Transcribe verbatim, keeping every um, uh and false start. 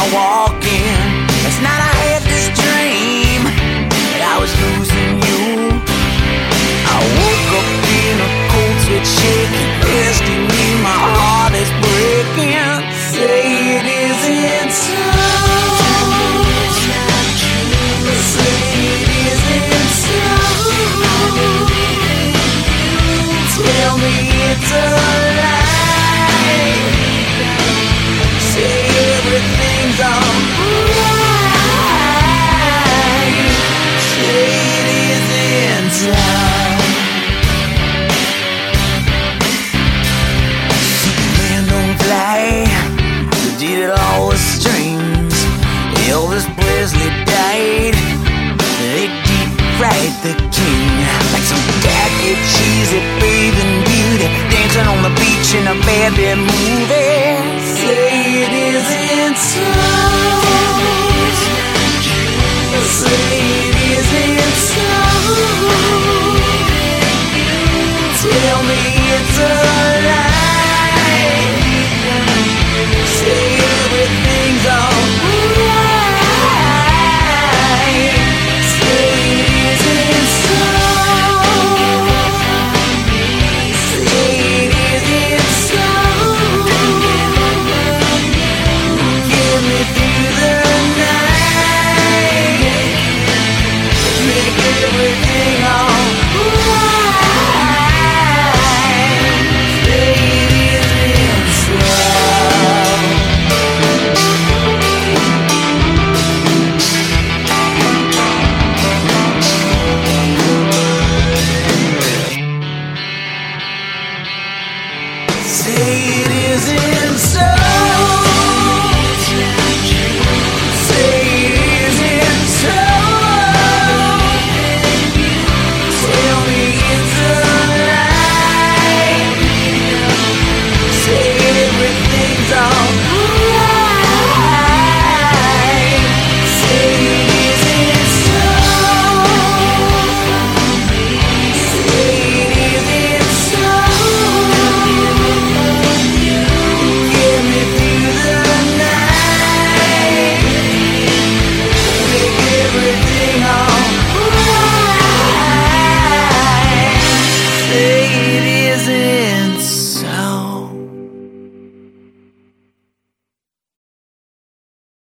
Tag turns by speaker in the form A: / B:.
A: walking. Last night I had this dream that I was losing you. I woke up in a cold sweat shaking, resting me, my heart is breaking. Say it isn't so. Say it isn't so. Tell me it's a lie. Say everything's alright. Say it isn't time. Superman don't fly, who did it all with strings. Elvis Presley died, they deep fried the king. Like some tacky, cheesy bathing beauty, dancing on the beach in a bad, bad movie. Say it isn't so. Say it isn't so. Tell me it's a lie. Say everything's alright. Say it isn't so. Say it isn't so. Get me through the night. Make everything alright. Say it isn't so. Say it isn't so.